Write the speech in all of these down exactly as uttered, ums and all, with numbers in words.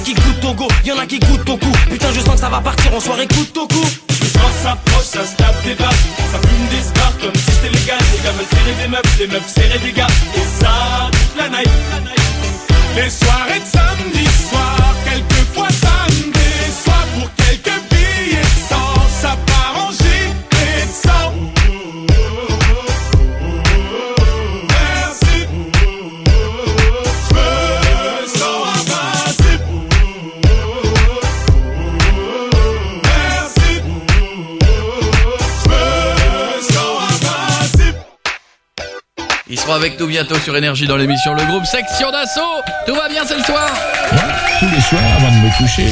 qui goûtent au go, y'en a qui goûtent au cou. Putain, je sens que ça va partir en soirée coup au cou. Le soir s'approche, ça se tape des barres, ça fume des spars comme si c'était légal. Les gars veulent serrer des meufs, les meufs serrer des gars. Et ça, toute la night. Les soirées de samedi soir, quelquefois ça me déçoit. Pour quelques billets de sang, ça part en gilet de sang. Merci, je me sens invincible. Merci, je me sens invincible. Ils seront avec nous bientôt sur Énergie dans l'émission Le Groupe Section d'Assaut. Tout va bien, c'est le soir. Moi, tous les soirs, avant de me coucher,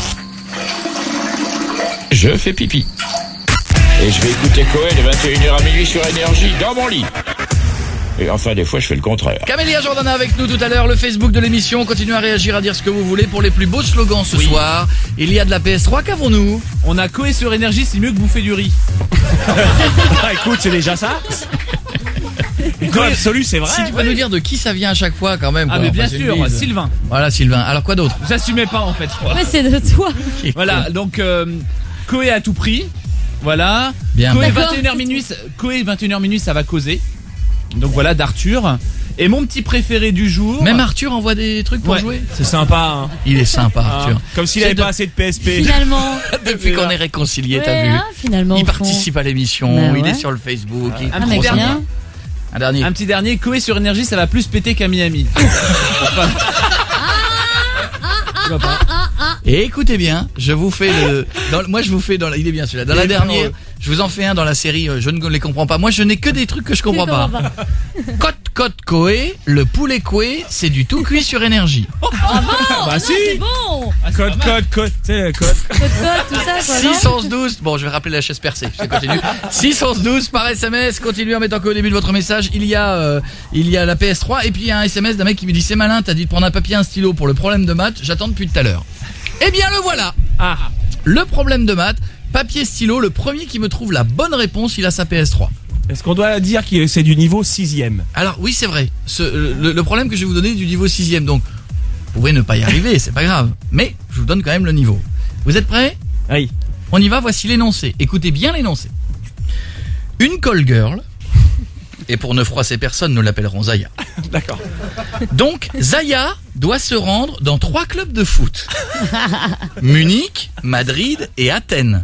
je fais pipi. Et je vais écouter Cohen de vingt et une heures à minuit sur Énergie dans mon lit. Et enfin, des fois, je fais le contraire. Camélia Jordana avec nous tout à l'heure, le Facebook de l'émission. Continuez à réagir, à dire ce que vous voulez pour les plus beaux slogans ce oui. soir. Il y a de la P S trois, qu'avons-nous? On a Coé sur Énergie, c'est mieux que bouffer du riz. Ah, écoute, c'est déjà ça. Quoi, absolu, c'est vrai. Si tu peux nous dire de qui ça vient à chaque fois quand même. Ah quoi. mais bien enfin, sûr, Sylvain. Voilà Sylvain. Alors quoi d'autre? J'assumais pas en fait, je crois. Ouais, c'est de toi. Voilà, donc euh, Coé à tout prix. Voilà. Bien. Coé vingt et une heures minuit, Coé vingt et une heures minuit, ça va causer. Donc voilà d'Arthur. Et mon petit préféré du jour. Même Arthur envoie des trucs pour ouais. jouer. C'est sympa, hein. Il est sympa, Arthur. Comme s'il avait de... pas assez de P S P. Finalement. Depuis qu'on est réconciliés, ouais, t'as vu. hein, finalement. Il participe à l'émission, bah il ouais. est sur le Facebook. Ouais. Il... Un, petit dernier. Un dernier. Un petit dernier. Coé sur Énergie, ça va plus péter qu'à Miami. Et écoutez bien, je vous fais le, dans, moi je vous fais dans la, il est bien celui-là. Dans la dernière, je vous en fais un dans la série. Je ne les comprends pas. Moi, je n'ai que des trucs que je comprends pas. Côte côte Coé, le poulet Coé, c'est du tout cuit sur Énergie. Ah bon, bah non, si. c'est bon. Ah, code code code, tu sais code. Code code, tout ça quoi. six onze douze. Bon, je vais rappeler la chaise percée. Je continue. six onze douze par S M S. Continuez en mettant qu'au début de votre message, il y a, euh, il y a la P S trois et puis il y a un S M S d'un mec qui me dit c'est malin, t'as dit de prendre un papier, un stylo pour le problème de maths. J'attends depuis tout à l'heure. Eh bien le voilà. Ah, le problème de maths, papier, stylo. Le premier qui me trouve la bonne réponse, il a sa P S trois. Est-ce qu'on doit dire que c'est du niveau sixième? Alors oui, c'est vrai. Ce, le, le problème que je vais vous donner est du niveau sixième. Donc, vous pouvez ne pas y arriver, c'est pas grave. Mais je vous donne quand même le niveau. Vous êtes prêts? Oui. On y va, voici l'énoncé. Écoutez bien l'énoncé. Une call girl, et pour ne froisser personne, nous l'appellerons Zaya. D'accord. Donc, Zaya doit se rendre dans trois clubs de foot. Munich, Madrid et Athènes.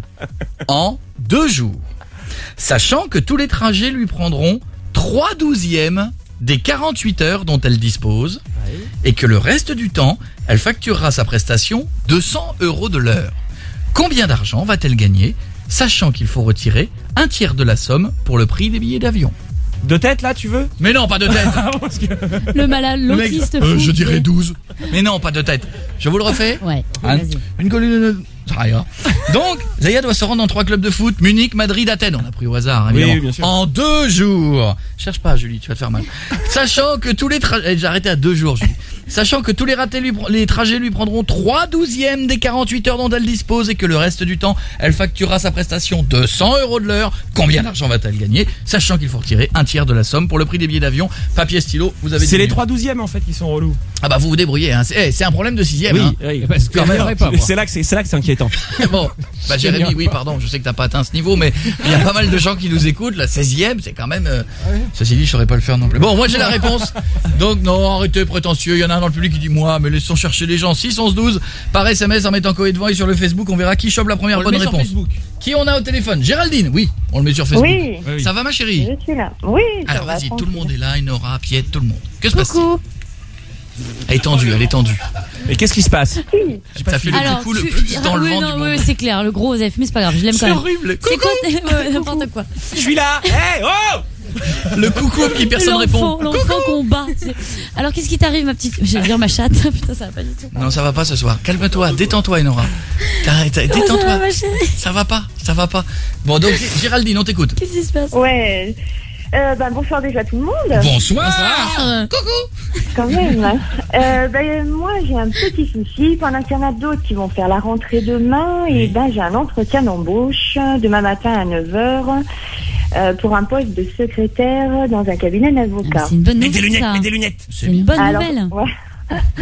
En deux jours. Sachant que tous les trajets lui prendront trois douzièmes des quarante-huit heures dont elle dispose, oui. Et que le reste du temps, elle facturera sa prestation deux cents euros de l'heure. Combien d'argent va-t-elle gagner, sachant qu'il faut retirer un tiers de la somme pour le prix des billets d'avion? De tête là, tu veux? Mais non, pas de tête. que... Le malade, l'autiste fou. Euh, je dirais douze. Mais non, pas de tête. Je vous le refais? Ouais, hein, vas-y. Une colline... Ça ira. Donc, Zaya doit se rendre dans trois clubs de foot, Munich, Madrid, Athènes. On a pris au hasard, évidemment. Oui, bien sûr. En deux jours. Cherche pas, Julie, tu vas te faire mal. Sachant que tous les trajets... J'ai arrêté à deux jours, Julie. Sachant que tous les ratés lui... les trajets lui prendront trois douzièmes des quarante-huit heures dont elle dispose et que le reste du temps, elle facturera sa prestation deux cents euros de l'heure. Combien d'argent va-t-elle gagner? Sachant qu'il faut retirer un tiers de la somme pour le prix des billets d'avion. Papier, stylo, vous avez... C'est les trois douzièmes en fait qui sont relous. Ah bah vous vous débrouillez, hein. C'est, hey, c'est un problème de sixième. Oui, hein. oui. Parce que quand même, pas, c'est là que c'est, c'est là que c'est inquiétant. Bon, bah Jérémy, oui, pardon, je sais que t'as pas atteint ce niveau, mais il y a pas mal de gens qui nous écoutent. La seizième, c'est quand même. Euh... Ceci dit, je saurais pas le faire non plus. Bon, moi j'ai la réponse. Donc non, arrêtez prétentieux. Il y en a un dans le public qui dit moi, mais laissons chercher les gens. six onze douze par S M S en mettant Coé devant et sur le Facebook, on verra qui chope la première on bonne le met réponse. Sur Facebook. Qui on a au téléphone? Géraldine, oui, on le met sur Facebook. Oui. Oui. Ça va ma chérie? Je suis là. Oui. Ça Alors va, vas-y, tranquille. tout le monde est là, Nora, Piette, tout le monde. Que se passe-t-il? Coucou. Elle est tendue, elle est tendue. Mais qu'est-ce qui se passe? Ça fait le Alors, coucou le tu... plus dans ah, le oui, vent non, du monde. oui, c'est clair, le gros Osef, mais c'est pas grave, je l'aime quand C'est même. horrible. C'est quoi t- ouais, n'importe quoi. Je suis là. Hey, oh! Le coucou qui personne L'enfant, répond. l'enfant qu'on bat. c'est- Alors qu'est-ce qui t'arrive, ma petite? J'allais dire ma chatte. Putain, ça va pas du tout. Non, ça va pas ce soir. Calme-toi, détends-toi, Enora. T'arrêtes, Comment ça détends-toi. va, ma chérie? Ça va pas, ça va pas. Bon, donc Géraldine, on t'écoute. Qu'est-ce qui se passe? Ouais. Euh, bah, bonsoir déjà tout le monde. Bonsoir. Ah, Coucou. Quand même. Euh, bah, moi, j'ai un petit souci. Pendant qu'il y en a d'autres qui vont faire la rentrée demain, et ben, j'ai un entretien d'embauche demain matin à neuf heures euh, pour un poste de secrétaire dans un cabinet d'avocat. c'est une bonne Mets des nouvelle, lunettes, ça. mets des lunettes. C'est une bonne Alors, nouvelle. ouais.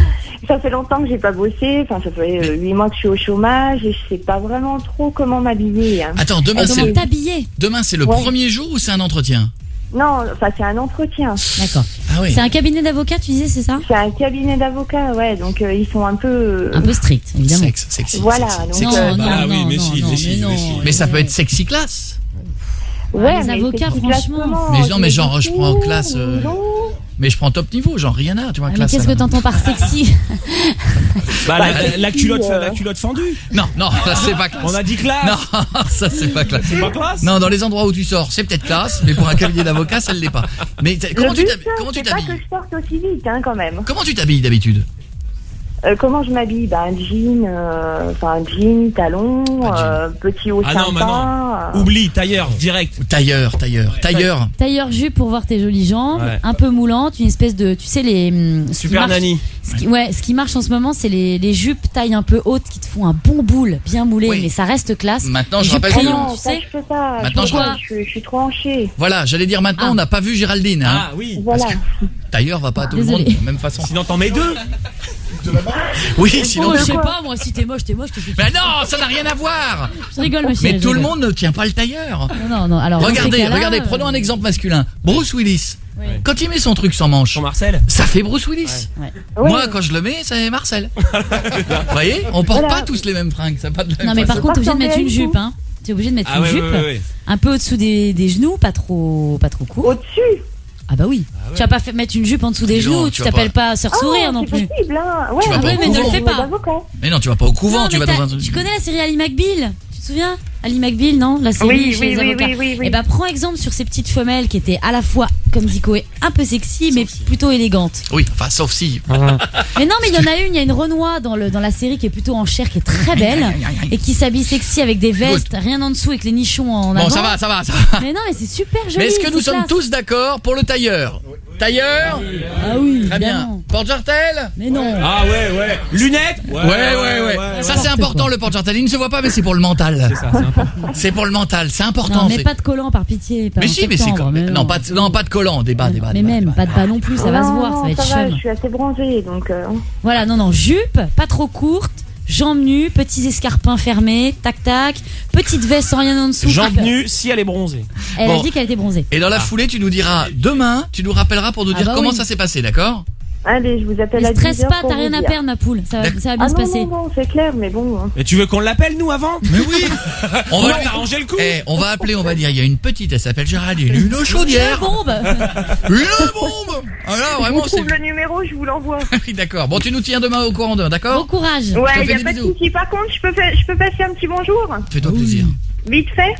Ça fait longtemps que j'ai pas bossé. Enfin, ça fait euh, huit mois que je suis au chômage et je sais pas vraiment trop comment m'habiller. Hein. Attends, demain Et c'est comment le... t'habiller? demain c'est le Ouais. premier jour ou c'est un entretien? Non, enfin, c'est un entretien. D'accord. Ah oui. C'est un cabinet d'avocats, tu disais, c'est ça? C'est un cabinet d'avocats, ouais. Donc, euh, ils sont un peu. euh, Un peu strict, évidemment. Sexe, sexy. Voilà, sexy, donc, sexy. Non, euh, non, Ah oui, non, mais non, si, non, mais si, mais non. mais si. Mais ça peut être sexy classe. Ouais, les mais avocats, c'est franchement. classement, Mais non, mais je genre, me je dis, prends classe, euh, non. Mais je prends top niveau, genre Rihanna, tu vois, Ah, mais classe. qu'est-ce que alors. t'entends par sexy? Bah, la, la, la culotte, euh, la culotte fendue. Non, non, ça c'est pas classe. On a dit classe. Non, ça c'est pas classe. C'est pas classe. Non, dans les endroits où tu sors, c'est peut-être classe, mais pour un cabinet d'avocat, ça ne l'est pas. Mais t'as- comment Le tu but, t'habilles Comment tu c'est pas que t'habilles je porte aussi vite, hein, quand même. Comment tu t'habilles d'habitude? Euh, comment je m'habille? Bah, un jean, euh, enfin, un jean, talon, Pas de jean. euh, petit haut Ah sympa. non, maintenant. euh, Oublie, tailleur, direct. Tailleur, tailleur, tailleur. Tailleur jupe pour voir tes jolies jambes, Ouais. un peu moulante, une espèce de, tu sais les hum, ce qui Super marche- nanny. ce qui- ouais, ce qui marche en ce moment, c'est les, les jupes taille un peu haute qui te font un bon boule, bien moulé, Oui. mais ça reste classe. Maintenant, Les je jupes rappelle trop que- longues, non, tu ça, sais. je peux pas. Maintenant, je, je peux vois- pas, je, suis- je suis trop hanchée. Voilà, j'allais dire maintenant, Ah. on n'a pas vu Géraldine. Hein. Ah oui. Voilà. Tailleur va pas à tout Désolée. le monde de la même façon. Sinon t'en mets deux. Oui, sinon. Oh, je sais pas, moi, si t'es moche, t'es moche, qu'est-ce que tu Mais non, ça n'a rien à voir. Je rigole, ma chérie. Mais je tout le rigole. monde ne tient pas le tailleur. Non, non, non, alors. dans ces Regardez, cas-là, regardez, euh, prenons un exemple masculin. Bruce Willis. Oui. Quand il met son truc sans manche, Jean Marcel. ça fait Bruce Willis. Ouais. Ouais. Moi, quand je le mets, c'est Marcel. Vous voyez, on porte Voilà. pas tous les mêmes fringues. Ça a pas de la même Non, mais par façon. contre, t'es obligé de mettre une Pas jupe, hein. T'es obligé de mettre Ah une ouais, jupe, ouais, ouais, ouais. un peu au-dessous des, des genoux, pas trop, pas trop court. Au-dessus. Ah bah oui. Tu vas pas fait mettre une jupe en dessous des Dis donc, genoux, tu tu vas t'appelles pas- pas sœur Ah, sourire non c'est plus. possible, hein. Ouais, Tu vas ah pas ouais, au mais ne le couvent. fais pas. Mais non, tu vas pas au couvent, Non, tu mais vas dans t'as- un. Tu connais la série Ali McBeal? Tu te souviens? Ali McBeal, non? La série Oui, chez oui, les oui, avocats. oui, oui, oui. Et bah, prends exemple sur ces petites femelles qui étaient à la fois, comme dit Koé, un peu sexy, mais plutôt élégantes. Oui, enfin, sauf si. Mais non, mais il y en a une, il y a une Renoir dans le, dans la série qui est plutôt en chair, qui est très belle, et qui s'habille sexy avec des vestes, rien en dessous, avec les nichons en avant. Bon, ça va, ça va, ça va. Mais non, mais c'est super joli. Mais est-ce que nous c'est sommes classe. tous d'accord pour le tailleur? Tailleur? Ah oui, Très bien. évidemment. Porte-jartel? Mais non. Ah ouais, ouais. Lunettes. Ouais, ouais, ouais. Ça, c'est n'importe important, quoi. le porte-jartel. Il ne se voit pas, mais c'est pour le mental. C'est ça, c'est important. C'est pour le mental, c'est important. Non, mais c'est- pas de collant par pitié. Pas Mais en si, mais c'est septembre, comme. mais Non, pas de, non, pas de collant, débat, débat. Mais débat, même, débat. pas de bas non plus, ça va se voir, ça va être ça va, chum. je suis assez bronzée, donc. euh, Voilà, non, non, jupe, pas trop courte, jambes nues, petits escarpins fermés, tac tac, petite veste sans rien en dessous. Jambes qui- nues si elle est bronzée. Elle Bon. a dit qu'elle était bronzée. Et dans la foulée, tu nous diras demain, tu nous rappelleras pour nous Ah dire bah comment oui. ça s'est passé, d'accord? Allez, je vous appelle Ne à stresse dix heures pas, pour t'as vous rien à dire. perdre, ma poule. Ça va, ça va bien Ah se non, passer. non, non, c'est clair, mais bon. hein. Mais tu veux qu'on l'appelle nous avant? Mais oui. On On va, va arranger le coup. Eh, on va appeler, on va dire, il y a une petite, elle s'appelle Géraldine, une eau chaudière, Bombe. une bombe. Alors Je vraiment, vous c'est. trouve le numéro, je vous l'envoie. Oui, d'accord. Bon, tu nous tiens demain au courant, de- Bon d'accord? courage. te Ouais, fais y a des pas de bisous. souci. Par contre, je peux, faire, je peux passer un petit bonjour, Fais-toi plaisir. vite fait.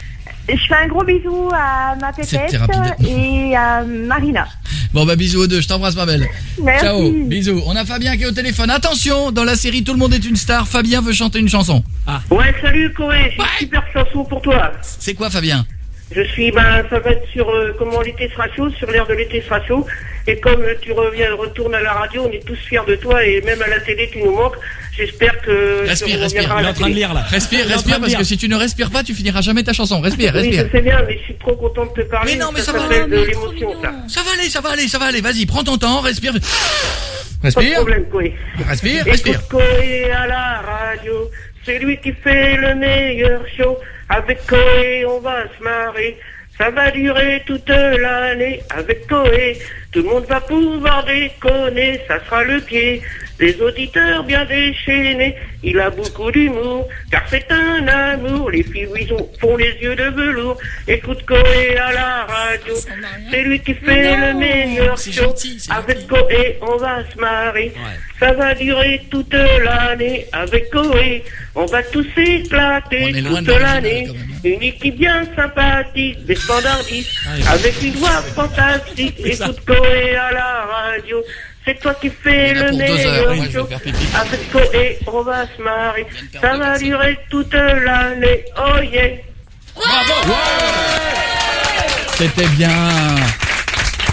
Je fais un gros bisou à ma C'était pétette rapide. et à Marina. Bon bah bisous aux deux, je t'embrasse ma belle. Merci. Ciao, bisous. On a Fabien qui est au téléphone. Attention, dans la série Tout le monde est une star, Fabien veut chanter une chanson. Ouais, salut Koé, j'ai une super chanson pour toi. C'est quoi Fabien? Je suis, ben, ça va être sur euh, comment l'été sera chaud, sur l'air de l'été sera chaud. Et comme euh, tu reviens, retournes à la radio, on est tous fiers de toi et même à la télé, tu nous manques. J'espère que Respire, tu respire. reviendras à Il est la en train de télé. lire là. Respire, Il est en train respire, de parce lire. que si tu ne respires pas, tu finiras jamais ta chanson. Respire, Oui, respire. je sais bien, mais je suis trop content de te parler. Mais non, mais ça va, s'appelle mais de il est trop l'émotion, ça. mignon. Ça va aller, ça va aller, ça va aller. Vas-y, prends ton temps, respire. Pas de Respire, problème, Koé. respire, respire. Écoute Koé à la radio, c'est lui qui fait le meilleur show. Avec Koé, on va se marrer. Ça va durer toute l'année. Avec Koé, tout le monde va pouvoir déconner. Ça sera le pied des auditeurs bien déchaînés. Il a beaucoup d'humour, car c'est un amour. Les filles, oui, ont- font les yeux de velours. Écoute Koé à la radio, c'est lui qui fait le meilleur c'est show. gentil, c'est Avec gentil. Koé, on va se marrer. Ça va durer toute l'année. Avec Koé, on va tous On éclater est loin toute de l'original, l'année. quand même. Une équipe bien sympathique, des standardistes, avec une voix fantastique. Écoute Koé à la radio. C'est toi qui fais Il y en a le pour deux heures, meilleur moi, je vais show. faire pipi. Avec Koé, on va se marrer. de Ça perdre va le durer toute l'année. Oh yeah. C'était bien.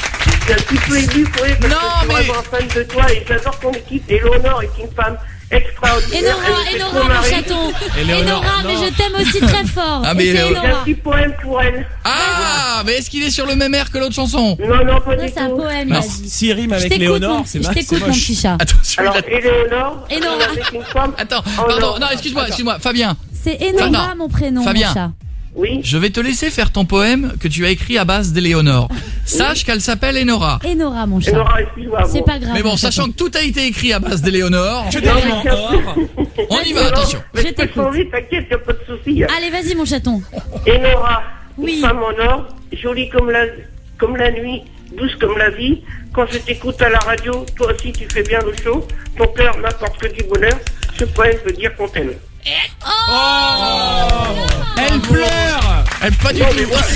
Je suis un petit peu ému, Koé, parce Non, que je suis mais- vraiment fan de toi et j'adore ton équipe. Et Léonore est une femme extraordinaire. Enora, Elle me fait trop Enora, mon marrer. chaton. Éléonore, Enora, mais non. je t'aime aussi très fort. Ah, mais Et c'est Léo- J'ai un Enora. petit poème pour elle. Ah, mais est-ce qu'il est sur le même air que l'autre chanson? Non, non, pas Ça, du c'est un tout. poème, il Non. a dit. S'il rime Je avec t'écoute, Léonore, mon- c'est je ma- c'est t'écoute, mon moche. petit chat. Attends, celui-là. Alors, Éléonore, Enora. avec une femme. Attends, Oh, pardon, non. non, excuse-moi, excuse-moi, Fabien. C'est Enora, Fabien. mon prénom, Fabien. mon chat. Oui. Je vais te laisser faire ton poème que tu as écrit à base d'Éléonore. Sache qu'elle s'appelle Enora. Enora, mon chat. Enora, excuse-moi. C'est bon. pas grave. Mais bon, mon sachant chaton. que tout a été écrit à base d'Éléonore, Que Non, des mais rimes en tiens, or. on y va, Non, attention. mais Je je peux t'écoute. changer, t'inquiète, y'a pas de souci. Allez, vas-y, mon chaton. Enora, Oui. une femme en or, jolie comme la, comme la nuit, douce comme la vie. Quand je t'écoute à la radio, toi aussi tu fais bien le show. Ton cœur n'apporte que du bonheur. Ce poème veut dire qu'on t'aime. Elle pleure. Elle pas du Non, tout. mais voilà,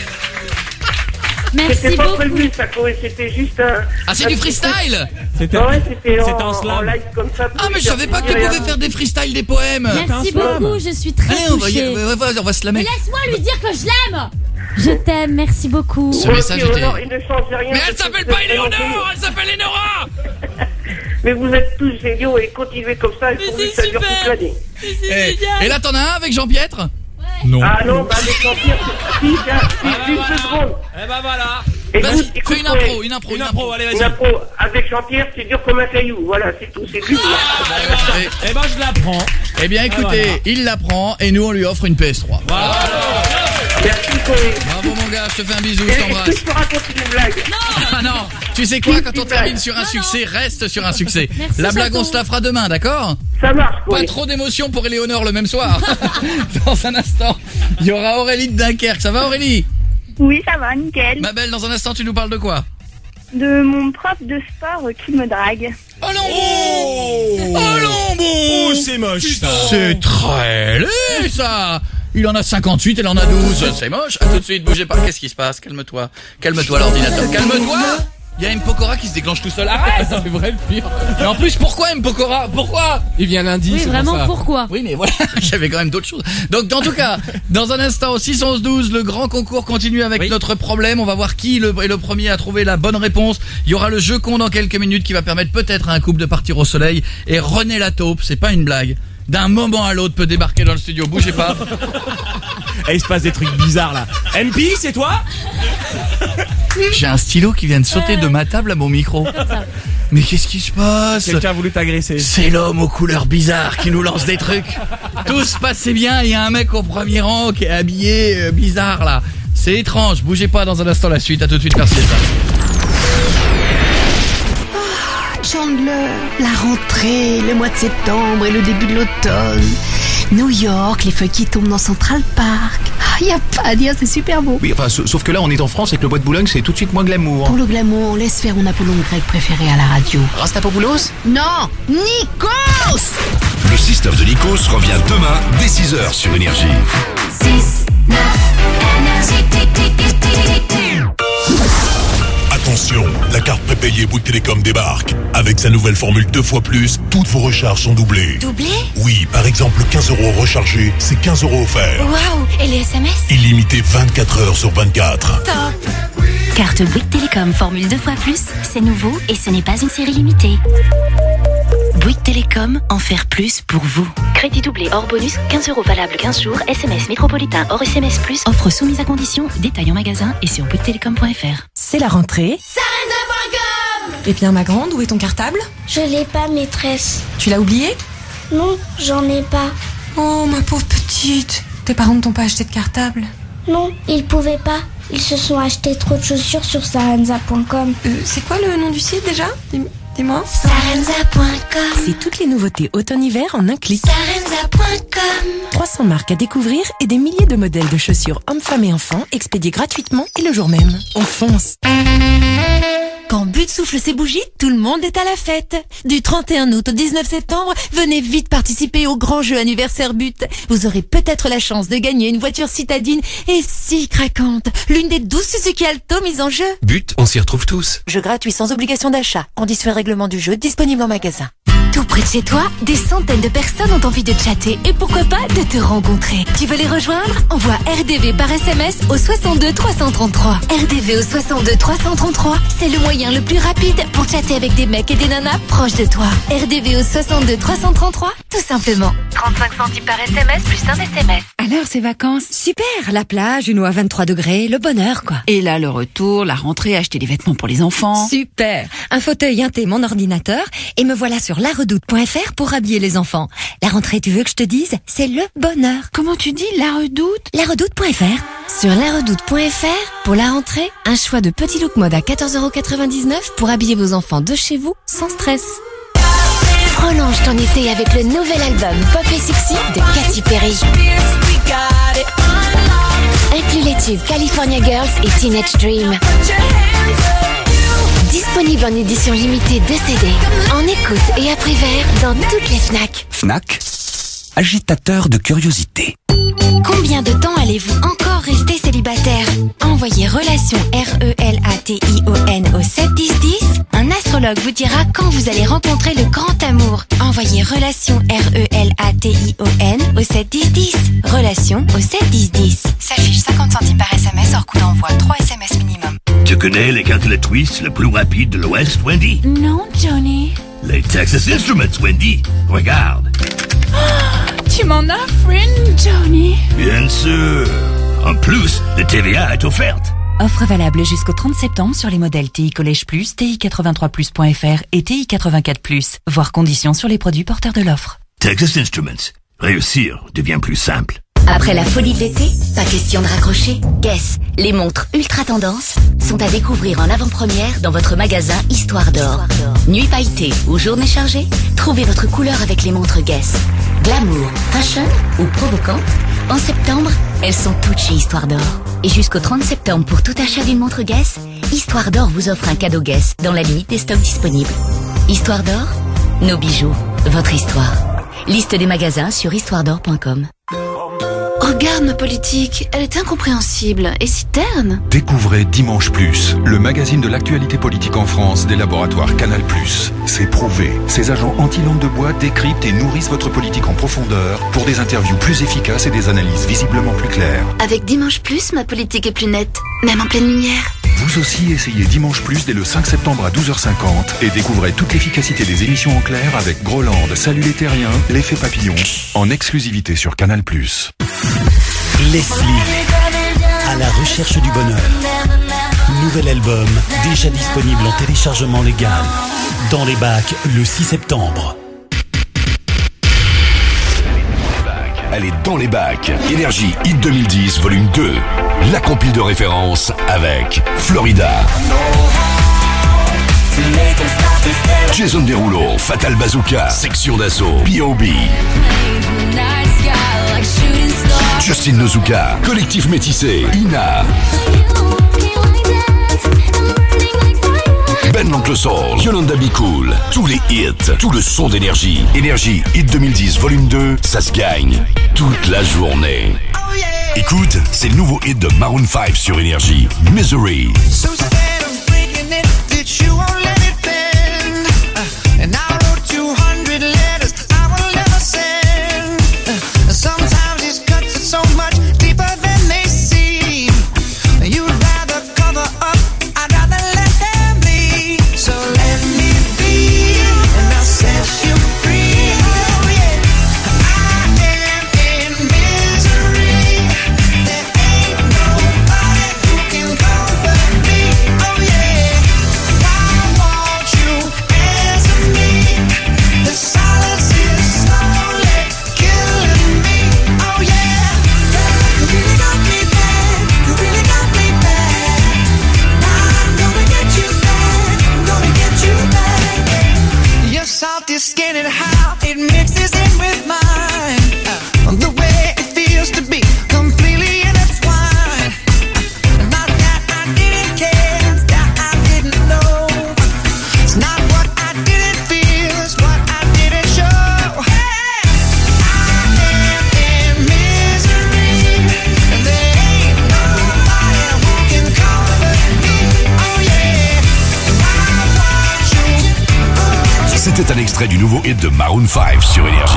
Merci c'était pas beaucoup. prévu ça, Koé, c'était juste un... Ah, c'est du freestyle. C'était Ah ouais, c'était en, C'était en en slam. live comme ça. Ah, mais je savais pas que tu pouvais faire des freestyles des poèmes. Merci un slam. beaucoup, je suis très Allez, on va, y- touchée. ouais, ouais, on va se la Mais mettre. laisse-moi lui dire que je l'aime. Je t'aime, merci beaucoup. Ce Moi message aussi, était- Honor, il ne change rien. Mais elle de ce s'appelle que pas je fais Éléonore, en elle s'appelle Enora. Mais vous êtes tous géniaux et continuez comme ça, il faut que ça dure toute l'année. Et, et là, t'en as un avec Jean-Pierre? Non. Ah non, bah avec Jean-Pierre, c'est- si, tiens, si, une voilà. seconde. Eh ben voilà. Écoute, Vas-y, écoute, fais une Koé, impro, une impro, Une impro, allez, Une vas-y. impro avec Jean-Pierre, c'est dur comme un caillou. Voilà, c'est tout, c'est tout. Eh, Eh ben je la prends. eh bien, écoutez, voilà. il la prend et nous, on lui offre une P S trois. Merci, Koé. Bravo, mon gars, je te fais un bisou, Et je est-ce que t'embrasse. je peux raconter une blague? Ah non, tu sais quoi, quand on termine sur un succès, reste sur un succès. Merci, La blague, chaton. on se la fera demain, d'accord? Ça marche, Pas Koé. trop d'émotion pour Éléonore le même soir. Dans un instant, il y aura Aurélie de Dunkerque. Ça va, Aurélie? Oui, ça va, nickel. Ma belle, dans un instant, tu nous parles de quoi? De mon prof de sport qui me drague. Oh non, oh non, Oh, c'est moche ça. C'est très laid, ça. Il en a cinquante-huit, elle en a douze. C'est moche. À tout de suite, bougez pas. Qu'est-ce qui se passe? Calme-toi. Calme-toi, l'ordinateur. Calme-toi. Il y a M. Pokora qui se déclenche tout seul. Arrête. C'est vrai le pire. Mais en plus, pourquoi M. Pokora? Pourquoi? Il vient lundi, Oui, c'est pour vraiment, ça. pourquoi? Oui, mais voilà, j'avais quand même d'autres choses. Donc, en tout cas, dans un instant, au six onze douze, le grand concours continue avec Oui. notre problème. On va voir qui le- est le premier à trouver la bonne réponse. Il y aura le jeu con dans quelques minutes qui va permettre peut-être à un couple de partir au soleil. Et René Lataupe, c'est pas une blague, d'un moment à l'autre peut débarquer dans le studio. Bougez pas. Et il se passe des trucs bizarres là. M P, c'est toi? J'ai un stylo qui vient de sauter de ma table à mon micro. Mais qu'est-ce qui se passe? Quelqu'un a voulu t'agresser. C'est l'homme aux couleurs bizarres qui nous lance des trucs. Tout se passait bien, il y a un mec au premier rang qui est habillé euh, bizarre là. C'est étrange, bougez pas, dans un instant la suite, à tout de suite, merci. Chandler, la rentrée, le mois de septembre et le début de l'automne. New York, les feuilles qui tombent dans Central Park. Ah, y a pas à dire, c'est super beau. Oui, enfin, sa- sauf que là, on est en France et que le bois de Boulogne, c'est tout de suite moins glamour. Pour le glamour, on laisse faire mon Apollon grec préféré à la radio. Rastapopoulos? Non, Nikos. Le Sister de Nikos revient demain dès six heures sur Énergie. six, neuf, Attention, la carte prépayée Bouygues Télécom débarque. Avec sa nouvelle formule deux fois plus, toutes vos recharges sont doublées. Doublé? Oui, par exemple, quinze euros rechargés, c'est quinze euros offerts. Waouh, et les S M S? Illimité vingt-quatre heures sur vingt-quatre. Top. Carte Bouygues Télécom formule deux fois plus, c'est nouveau et ce n'est pas une série limitée. Bouygues Télécom, en faire plus pour vous. Crédit doublé hors bonus, quinze euros valable quinze jours, S M S métropolitain hors S M S plus, offre soumise à condition, détail en magasin et sur bouygues télécom point f r. C'est la rentrée. Sarenza point com. Et bien ma grande, où est ton cartable? Je l'ai pas, maîtresse. Tu l'as oublié? Non, j'en ai pas. Oh ma pauvre petite. Tes parents ne t'ont pas acheté de cartable? Non, ils pouvaient pas. Ils se sont achetés trop de chaussures sur sarenza point com. Euh, c'est quoi le nom du site déjà? Dis- Dis-moi. Sarenza point com. C'est toutes les nouveautés automne-hiver en un clic. Sarenza point com. trois cents marques à découvrir et des milliers de modèles de chaussures hommes, femmes et enfants expédiés gratuitement et le jour même. On fonce. Quand But souffle ses bougies, tout le monde est à la fête. Du trente et un août au dix-neuf septembre, venez vite participer au grand jeu anniversaire But. Vous aurez peut-être la chance de gagner une voiture citadine et si craquante, l'une des douze Suzuki Alto mises en jeu. But, on s'y retrouve tous. Jeu gratuit sans obligation d'achat. Conditions et règlements du jeu disponible en magasin. Tout près de chez toi, des centaines de personnes ont envie de chatter et pourquoi pas de te rencontrer. Tu veux les rejoindre? Envoie R D V par S M S au soixante-deux trois cent trente-trois. R D V au soixante-deux trois cent trente-trois, c'est le moyen le plus rapide pour chatter avec des mecs et des nanas proches de toi. R D V au soixante-deux trois cent trente-trois, tout simplement. trente-cinq centimes par S M S plus un S M S. Alors ces vacances, super, la plage, une eau à vingt-trois degrés, le bonheur quoi. Et là le retour, la rentrée, acheter des vêtements pour les enfants. Super, un fauteuil, un thé, mon ordinateur et me voilà sur laredoute point f r pour habiller les enfants. La rentrée, tu veux que je te dise, c'est le bonheur. Comment tu dis, la redoute? laredoute point f r. Sur laredoute point f r, pour la rentrée, un choix de petits look mode à quatorze euros quatre-vingt-dix-neuf pour habiller vos enfants de chez vous sans stress. Prolonge ton été avec le nouvel album Pop et Sexy de Katy Perry. Inclut les tubes California Girls et Teenage Dream. Disponible en édition limitée de C D, en écoute et après verre dans toutes les Fnac. Fnac, agitateur de curiosité. Combien de temps allez-vous encore rester célibataire? Envoyez relation R E L A T I O N au sept dix dix. Un astrologue vous dira quand vous allez rencontrer le grand amour. Envoyez relation R E L A T I O N au sept dix dix. Relation au sept dix dix. S'affiche cinquante centimes par S M S hors coût d'envoi, trois S M S minimum. Tu connais les calculs Twist le plus rapide de l'Ouest, Wendy? Non, Johnny. Les Texas Instruments, Wendy. Regarde. Tu m'en offres une, Johnny? Bien sûr. En plus, le T V A est offerte. Offre valable jusqu'au trente septembre sur les modèles T I Collège Plus, T I quatre-vingt-trois plus point F R et T I quatre-vingt-quatre plus. Voir conditions sur les produits porteurs de l'offre. Texas Instruments. Réussir devient plus simple. Après la folie de l'été, pas question de raccrocher. Guess, les montres ultra tendance sont à découvrir en avant-première dans votre magasin Histoire d'Or. Nuit pailletée ou journée chargée, trouvez votre couleur avec les montres Guess. Glamour, fashion ou provocante, en septembre, elles sont toutes chez Histoire d'Or. Et jusqu'au trente septembre, pour tout achat d'une montre Guess, Histoire d'Or vous offre un cadeau Guess dans la limite des stocks disponibles. Histoire d'Or, nos bijoux, votre histoire. Liste des magasins sur histoire d'or point com. Regarde ma politique, elle est incompréhensible et si terne. Découvrez Dimanche Plus, le magazine de l'actualité politique en France des laboratoires Canal plus. C'est prouvé. Ces agents anti-langue de bois décryptent et nourrissent votre politique en profondeur pour des interviews plus efficaces et des analyses visiblement plus claires. Avec Dimanche Plus, ma politique est plus nette, même en pleine lumière. Vous aussi essayez Dimanche Plus dès le cinq septembre à douze heures cinquante et découvrez toute l'efficacité des émissions en clair avec Groland, Salut les Terriens, L'effet papillon, en exclusivité sur Canal plus. Leslie, à la recherche du bonheur. Nouvel album, déjà disponible en téléchargement légal. Dans les bacs le six septembre. Elle est dans les bacs. Énergie Hit deux mille dix, volume deux. La compile de référence avec Florida. Jason Derulo, Fatal Bazooka, Section d'Assaut, P O B. Justin Nozuka, Collectif Métissé, Ina. Ben l'Oncle Soul, Yolanda Be Cool, tous les hits, tout le son d'énergie. Énergie Hit deux mille dix, volume deux, ça se gagne toute la journée. Écoute, c'est le nouveau hit de Maroon cinq sur Énergie, Misery. Oh extrait du nouveau hit de Maroon five sur Énergie.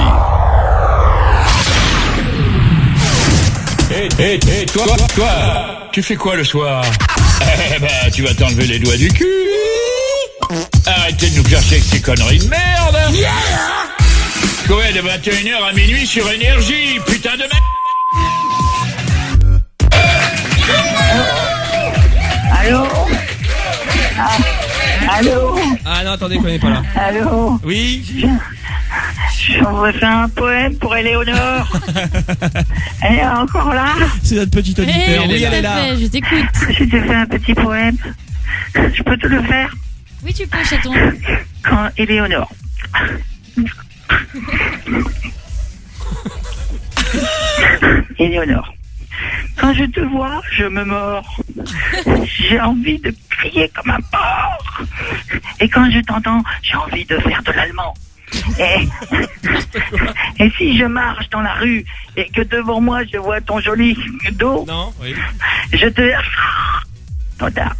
Hé, hé, hé, toi, toi, tu fais quoi le soir? Eh ben, tu vas t'enlever les doigts du cul. Arrêtez de nous faire chier avec ces conneries de merde. Yeah. Coé de vingt et une heures à minuit sur Énergie, putain de merde. Allô? Ah, allô? Ah non, attendez, je connais pas là. Allô? Oui? Je, je voudrais faire un poème pour Éléonore. Elle est encore là? C'est notre petite auditeur. Hey, oui, oui, elle est là. fait, je t'écoute. Je te fais un petit poème. Je peux te le faire? Oui, tu peux, chaton. Quand Éléonore. Éléonore. Quand je te vois, je me mords. J'ai envie de crier comme un porc. Et quand je t'entends, j'ai envie de faire de l'allemand. Et, et si je marche dans la rue et que devant moi je vois ton joli dos, non, oui. je te... Ton dard.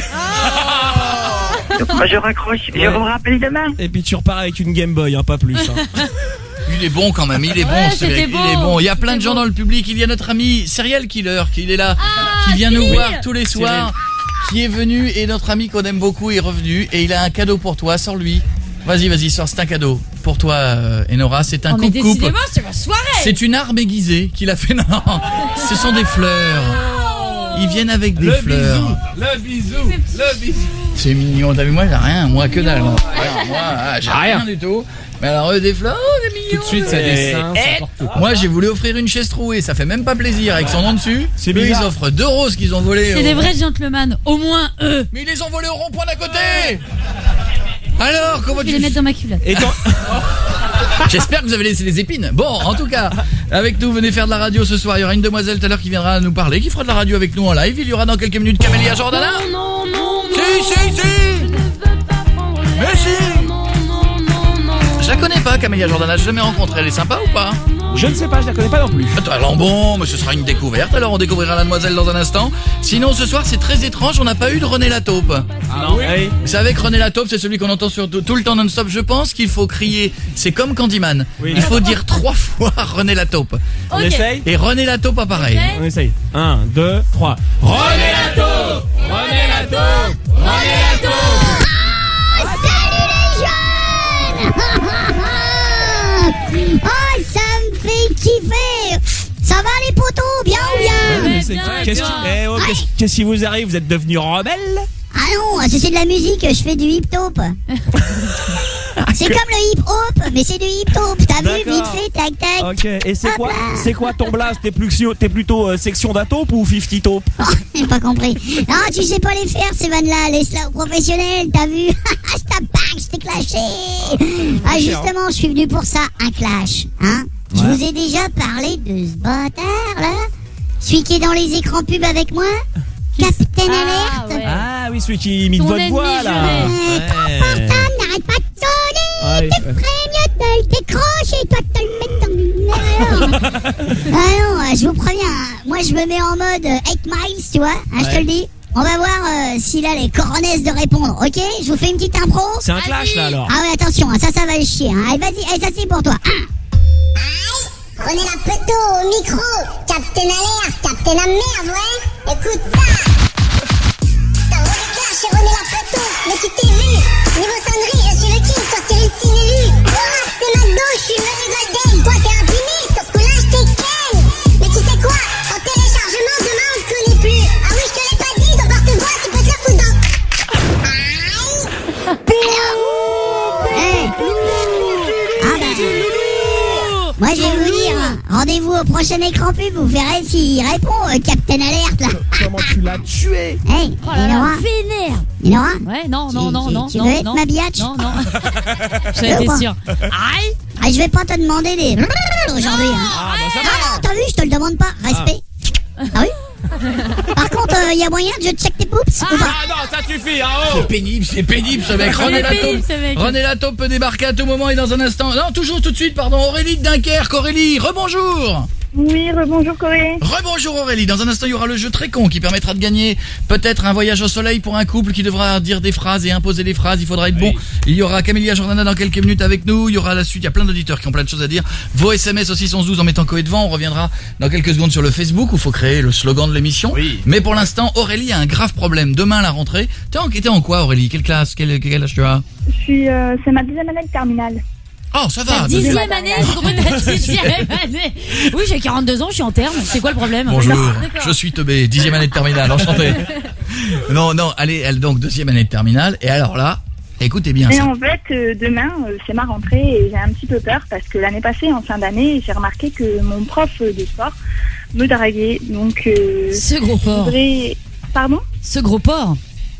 Donc moi je raccroche, Ouais. je vous rappelle demain. Et puis tu repars avec une Game Boy, hein, pas plus. Hein. Il est bon quand même, il est bon Ouais, ce c'était mec, beau. il est bon. Il y a plein de C'était gens beau. dans le public, il y a notre ami Serial Killer qui est là, Ah, qui vient nous Cyril. voir tous les soirs, qui est venu et notre ami qu'on aime beaucoup est revenu et il a un cadeau pour toi, sors-lui. Vas-y, vas-y, sors, c'est un cadeau pour toi euh, Enora, c'est un Oh, mais coupe-coupe. décidément, c'est ma soirée. C'est une arme aiguisée qu'il a fait. Non, ce sont des fleurs. Ils viennent avec des Le fleurs. bisou, le bisou, le bisou. C'est mignon, t'as vu, moi j'ai rien, moi que dalle. Moi, Rien, moi ah, j'ai rien. Rien. du tout. Mais alors eux des fleurs, oh, c'est mignon. Tout de suite, ça Eh, dessin, eh, n'importe quoi. Moi j'ai voulu offrir une chaise trouée, ça fait même pas plaisir avec son nom dessus. C'est Eux, bizarre. ils offrent deux roses qu'ils ont volées. C'est au- des vrais gentlemen, au moins eux. Mais ils les ont volés au rond-point d'à côté. Alors, comment Je vais tu... les mettre dans ma culotte. Et quand... J'espère que vous avez laissé les épines. Bon, en tout cas, avec nous, venez faire de la radio ce soir. Il y aura une demoiselle tout à l'heure qui viendra nous parler, qui fera de la radio avec nous en live. Il y aura dans quelques minutes Camélia Jordana. Non, non, non, Si, si, si. Mais si. Je la connais pas, Camélia Jordana. J'ai jamais rencontré. Elle est sympa ou pas? Je ne sais pas, je la connais pas non plus. Attends, alors bon, mais ce sera une découverte. Alors on découvrira la demoiselle dans un instant. Sinon, ce soir, c'est très étrange. On n'a pas eu de René Lataupe. Ah oui. Oui. Vous savez que René Lataupe, c'est celui qu'on entend sur tout, tout le temps non-stop. Je pense qu'il faut crier. C'est comme Candyman. Oui. Il faut dire trois fois René Lataupe. On Ok. essaye. Et René Lataupe, pas pareil. Ok. On essaye. Un, deux, trois. René Lataupe, René Lataupe, René Lataupe. Oh, ça me fait kiffer. Ça va les potos, bien ou bien? Ouais, C'est- bien, Qu'est-ce bien. qui eh, oh, qu'est-ce- qu'est-ce qui vous arrive? Vous êtes devenu rebelle? Ah non, si c'est de la musique, je fais du hip-top. C'est comme le hip-hop, mais c'est du hip-top. T'as vu, D'accord. vite fait, tac tac. Ok, et c'est Hop quoi, là. c'est quoi ton blast? T'es plus, t'es plutôt euh, section d'un taupe ou cinquante taupe? Oh, j'ai pas compris. Non, tu sais pas les faire, ces vannes-là. Laisse-la aux professionnels, t'as vu? Je t'abac, je t'ai clashé. Ah, justement, je suis venu pour ça, un clash. Hein? Je Ouais. vous ai déjà parlé de ce bâtard, là? Celui qui est dans les écrans pubs avec moi? Captain Ah, Alert? ouais. Ah oui, celui qui imite Ton votre ennemi voix là. Euh, ton portable n'arrête pas de sonner. Ouais. Tes frères mieux te le décrochent et toi te le mets dans le Ah non, euh, je vous préviens, hein, moi je me mets en mode euh, eight miles, tu vois, hein, je te Ouais. le dis. On va voir euh, s'il a les coronesses de répondre, ok? Je vous fais une petite impro. C'est un clash là alors. Ah ouais, attention, hein, ça, ça va le chier. Hein. Allez, vas-y, allez, ça c'est pour toi. Un. Prenez la photo au micro. Captain Alert, Captain la merde, ouais. Écoute ça. T'as René Clash et René la photo. Mais tu t'es vu. Niveau sonnerie, je suis le king, toi c'est le ciné-lu. Moi, c'est McDo, je suis le Golden. Toi t'es un puni, sauf que là je t'ai ken. Mais tu sais quoi? En téléchargement, demain on se connaît plus. Ah oui, je te l'ai pas dit, dans porte-voix, tu peux te la foutre dans. Aïe. Hey. Ah bah. Moi je vais vous dire, hein, rendez-vous au prochain écran pub, vous verrez s'il répond, euh, Captain Alert là. Comment tu l'as tué? Hey, Oh là là, Enora, vénère. Enora, Ouais, non, Tu- non, non, tu- non, tu non, veux être non. ma biatch? Non, non. J'en Ou étais pas? sûre. Aïe. ah, je vais pas te demander des aujourd'hui. Hein. Ah bah ça Ah va. non, t'as vu, je te le demande pas, respect. Ah, oui. Par contre, il y a moyen que je check tes poups ou pas? Ah non, ça suffit, hein, oh. C'est pénible, c'est pénible ce mec. Il René est pénible, Lataupe. ce mec. René Lataupe peut débarquer à tout moment et dans un instant. Non, toujours tout de suite, pardon. Aurélie de Dunkerque. Aurélie, rebonjour. Oui, rebonjour Corée. Rebonjour Aurélie, dans un instant il y aura le jeu très con qui permettra de gagner peut-être un voyage au soleil pour un couple qui devra dire des phrases et imposer des phrases, il faudra être bon. Il y aura Camélia Jordana dans quelques minutes avec nous, il y aura la suite, il y a plein d'auditeurs qui ont plein de choses à dire. Vos S M S aussi sont douze en mettant Coé devant, on reviendra dans quelques secondes sur le Facebook où il faut créer le slogan de l'émission. Oui. Mais pour l'instant Aurélie a un grave problème, demain à la rentrée. T'es en, t'es en quoi Aurélie? Quelle classe? Quel, quel âge tu as? Je suis, euh, c'est ma deuxième année de terminale. Oh, ça va. Ta dixième année, j'ai compris ta dixième année. Oui, j'ai quarante-deux ans, je suis en terme. C'est quoi le problème? Bonjour, D'accord. je suis Teubé, dixième année de terminale, enchanté. Non, non, allez, elle donc deuxième année de terminale. Et alors là, écoutez bien Et ça. en fait, euh, demain, euh, c'est ma rentrée et j'ai un petit peu peur parce que l'année passée, en fin d'année, j'ai remarqué que mon prof de sport me draguait. Donc, euh, Ce gros porc. voudrais... Pardon? Ce gros porc.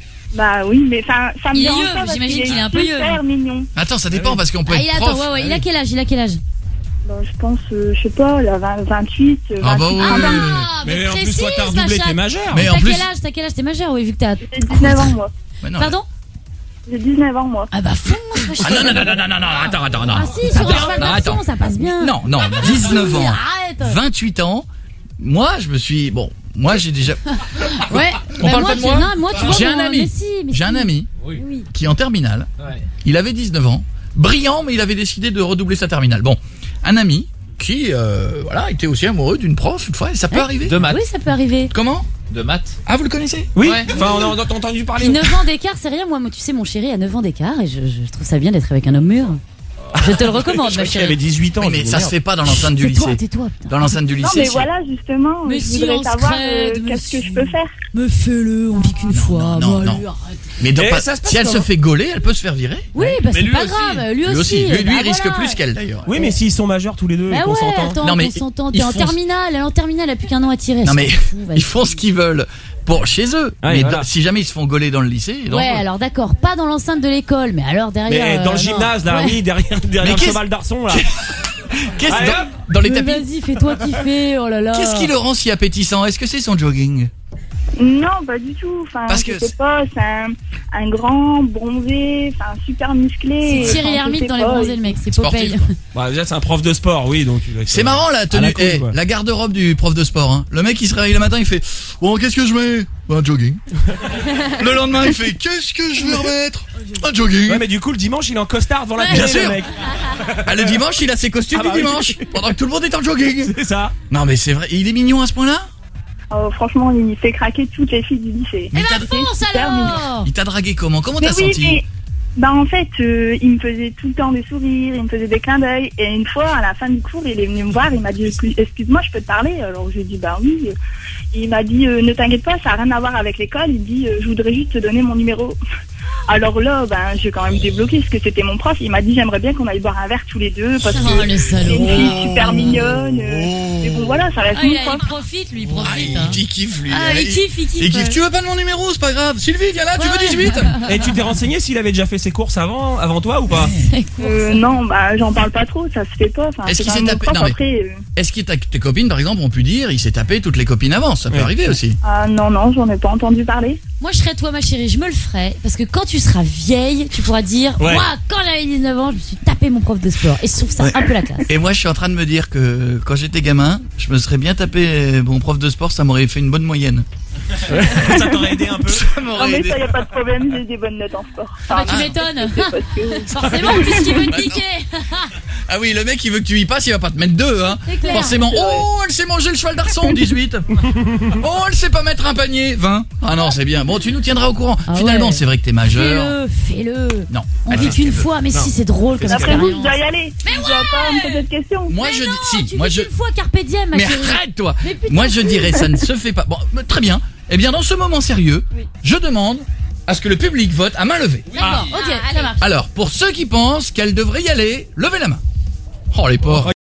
Bah oui, mais ça, ça me Il est dérange yeux, pas parce j'imagine qu'il qu'il est un peu yeux. super mignon. Attends, ça dépend parce qu'on peut Ah, être il prof. attends, ouais, ouais, il a quel âge? Il a quel âge? Bah, je pense, euh, je sais pas, là, vingt, vingt-huit, vingt-huit, Ah bah oui. Ah, mais, Mais en plus, précise, toi, t'as ma redoublé, chatte. t'es majeur. Mais T'as en plus- quel âge? T'as quel âge? T'es majeur, oui, vu que t'as... J'ai dix-neuf ans, moi. Mais non, Pardon? J'ai dix-neuf ans, moi. Ah bah fonce, ma Ah non, non, non, non, non, non, non, attends, attends, non. Ah si, sur un cheval Non, d'action, attends. ça passe bien. Non, non, dix-neuf ans, Arrête. vingt-huit ans. Moi, je me suis, bon, moi j'ai déjà. Ouais. On Bah, parle moi, pas de tu- moi. non, moi, tu vois, J'ai un moi, ami. mais si, mais J'ai si. un ami Oui. qui est en terminale. Il avait dix-neuf ans, brillant, mais il avait décidé de redoubler sa terminale. Bon, un ami qui, euh, voilà, était aussi amoureux d'une prof une fois. Et ça peut Ouais. arriver. De maths. Oui, ça peut arriver. Comment? De maths. Ah, vous le connaissez? Oui. Ouais. Enfin, on a, on a entendu parler. Puis neuf ans d'écart, c'est rien. Moi, moi, tu sais, mon chéri a neuf ans d'écart et je, je trouve ça bien d'être avec un homme mûr. Je te le recommande, Je ma crois qu'il avait chérie. dix-huit ans. Oui, mais je dis, ça se merde. fait pas dans l'enceinte du Tais-toi, lycée. tais-toi, putain. Dans l'enceinte du Non, lycée. mais si- voilà, justement, Mais je si, voudrais on se savoir crève, euh, mais qu'est-ce que si. je peux faire. Me fais-le, on vit qu'une fois. non, moi, non. lui, arrête. Mais donc, Et pas- ça se passe si elle se comment fait gauler, elle peut se faire virer. Oui, bah Mais c'est lui pas aussi. grave. Lui, Lui aussi. aussi. Lui, lui, bah, il risque voilà. plus qu'elle d'ailleurs. Oui, mais s'ils sont majeurs tous les deux et Bah ouais, consentants. attends, Non, mais consentant. ils T'es en font- terminale, elle est en terminale, elle a plus qu'un an à tirer. Non elle mais s'en fout, vas-y. ils font ce qu'ils veulent pour chez eux. Ah, mais et voilà. dans- si jamais ils se font gauler dans le lycée, ils Ouais, alors d'accord, pas dans l'enceinte de l'école, mais alors derrière. Mais dans euh, le non. gymnase, là, Ouais. oui, derrière, derrière Mais le qu'est-ce- cheval d'arçon, là. qu'est-ce Allez, dans, hop. dans les Mais tapis vas-y, fais-toi kiffer, oh là là. Qu'est-ce qui le rend si appétissant? Est-ce que c'est son jogging? Non, pas du tout. Enfin, Parce je que- sais pas, c'est un, un grand, bronzé, enfin, super musclé. C'est Thierry Enfin, je Lhermitte sais dans les pas, bronzés, le mec, c'est Sportif, Popeye. quoi. Bah, déjà, c'est un prof de sport, oui, donc. il va être, C'est euh, marrant la à tenue, la cool, eh, quoi. la garde-robe du prof de sport. Hein. Le mec il se réveille le matin, il fait bon qu'est-ce que je mets? Un jogging. Le lendemain il fait qu'est-ce que je vais remettre? Un jogging. Ouais, mais du coup, le dimanche, il est en costard devant la Bien télé, sûr. le mec. Ah, le dimanche il a ses costumes Ah bah du oui. dimanche pendant que tout le monde est en jogging. C'est ça. Non mais c'est vrai, il est mignon à ce point-là? Oh, franchement, il fait craquer toutes les filles du lycée. Mais Eh t'as- ben fonce super alors. Il t'a dragué comment? Comment Mais t'as oui, senti? mais- Bah en fait, euh, il me faisait tout le temps des sourires, il me faisait des clins d'œil. Et une fois, à la fin du cours, il est venu me voir, il m'a dit Excuse- excuse-moi, je peux te parler? Alors j'ai dit bah oui. Il m'a dit euh, ne t'inquiète pas, ça n'a rien à voir avec l'école. Il dit euh, je voudrais juste te donner mon numéro. Alors là, ben j'ai quand même débloqué parce que c'était mon prof. Il m'a dit j'aimerais bien qu'on aille boire un verre tous les deux parce Oh, que le c'est salaud. une fille super mignonne. euh, Mais bon voilà, ça reste Ah, mon il, a- prof. il profite, lui, il Ah, profite. il, hein. il kiffe lui. Ah, il kiffe, il kiffe. Il kiffe. Tu veux pas de mon numéro? C'est pas grave. Sylvie, viens là, tu veux Ouais. dix-huit? Et tu t'es renseigné s'il avait déjà fait ses courses avant, avant toi ou pas? Euh, non, bah j'en parle pas trop, ça se fait pas. Enfin, Est-ce c'est qu'il quand s'est même mon tapé- prof, non, mais- après, euh, Est-ce que ta- tes copines par exemple ont pu dire il s'est tapé toutes les copines avant? Ça peut Ouais. arriver aussi. Ah non, non, j'en ai pas entendu parler. Moi, je serais toi, ma chérie, je me le ferais. Parce que quand tu seras vieille, tu pourras dire Ouais. moi, quand j'avais dix-neuf ans, je me suis tapé mon prof de sport. Et je trouve ça Ouais. un peu la classe. Et moi je suis en train de me dire que quand j'étais gamin, je me serais bien tapé mon prof de sport, ça m'aurait fait une bonne moyenne. Ça t'aurait aidé un peu. Ça Non, m'aurait mais aidé. ça, y a pas de problème, j'ai des bonnes notes en sport. Ah bah, tu Enfin, m'étonnes. c'est parce que- Forcément, puisqu'il veut te Bah, niquer. Ah oui, le mec il veut que tu y passes, il va pas te mettre deux hein. C'est clair. Forcément. Oh, elle s'est mangé le cheval d'arçon, dix-huit. Oh, elle sait pas mettre un panier, vingt. Ah non, c'est bien. Bon, tu nous tiendras au courant. Ah Finalement, ouais. c'est vrai que t'es majeur. Fais-le, fais-le. Non. On elle vit fait ce qu'une qu'elle veut. fois, mais Non. si, c'est drôle comme Après vous, je expérience. dois y aller. Mais je dois pas me poser de questions. Moi Mais je non, dis si, tu moi vis je qu'une fois, carpe diem, ma Mais chérie. arrête-toi. Mais putain. Moi je dirais ça ne se fait pas. Bon, mais très bien. Eh bien dans ce moment sérieux, Oui. je demande à ce que le public vote à main levée. D'accord, ok, ça marche. Alors, pour ceux qui pensent qu'elle devrait y aller, levez la main. Oh les pauvres.